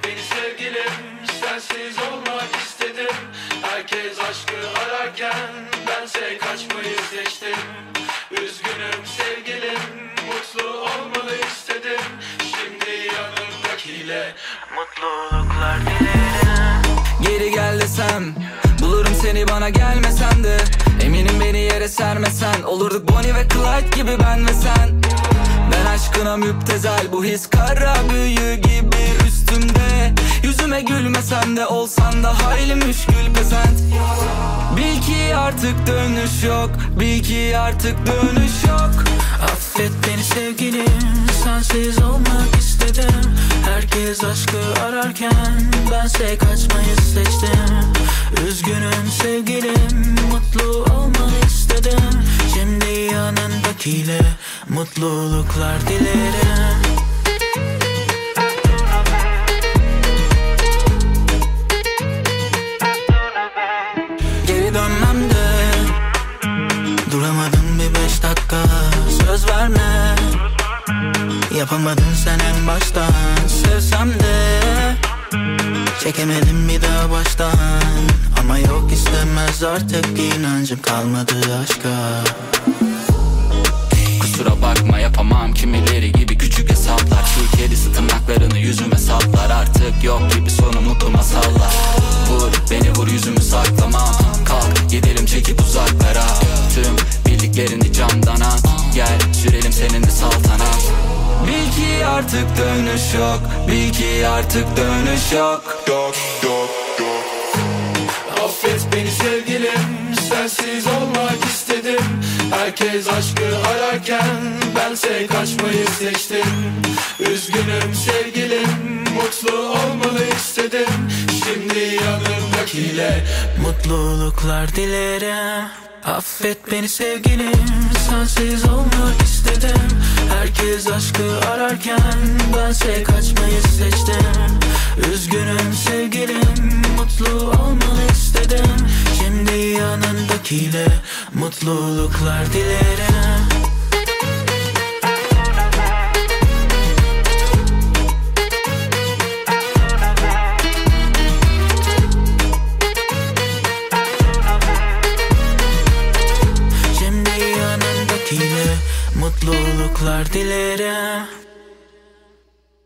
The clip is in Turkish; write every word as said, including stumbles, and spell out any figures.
beni sevgilim, sensiz olmak istedim. Herkes aşkı ararken bense kaçmayı seçtim. Üzgünüm sevgilim, mutlu olmanı istedim. Şimdi yanımdakiyle mutluluklar dilerim. Geri gel desem, bulurum seni bana gelmesen de. Eminim beni yere sermesen, olurduk Bonnie ve Clyde gibi ben ve sen. Ben aşkına müptezel, bu his kara büyü gibi üstümde. Yüzüme gülmesen de olsan da hayli müşkül pesent. Bil ki artık dönüş yok, bil ki artık dönüş yok. Affet beni sevgilim, sensiz olmak istedim. Herkes aşkı ararken bense kaçmayı seçtim. Üzgünüm sevgilim, mutlu olmanı istedim. Şimdi yanındakiyle mutluluklar dilerim. Geri dönmem de, duramadım bir beş dakika. Söz verme, yapamadın sen en baştan. Sevsem de çekemedim bir daha baştan. Ama yok istemez artık, inancım kalmadı aşka. Kusura bakma yapamam kimileri gibi küçük hesaplar. Çiğ kedisi tırnaklarını yüzüme saplar. Artık yok gibi sonu mutlu masallar. Vur beni vur yüzümü saklamam. Kalk gidelim çekip uzaklara. Tüm bildiklerini camdan at. Gel sürelim seninle saltanat. Bil ki artık dönüş yok, bil ki artık dönüş yok. Yok yok yok. Affet beni sevgilim, sensiz olmak istedim. Herkes aşkı ararken bense kaçmayı seçtim. Üzgünüm sevgilim, mutlu olmanı istedim. Şimdi yanımdakiyle mutluluklar dilerim. Affet beni sevgilim, sensiz olmak istedim. Herkes aşkı ararken bense kaçmayı seçtim. Üzgünüm sevgilim, mutlu olmanı istedim. Şimdi yanındakiyle mutluluklar dilerim. Şimdi yanındakiyle mutluluklar dilerim.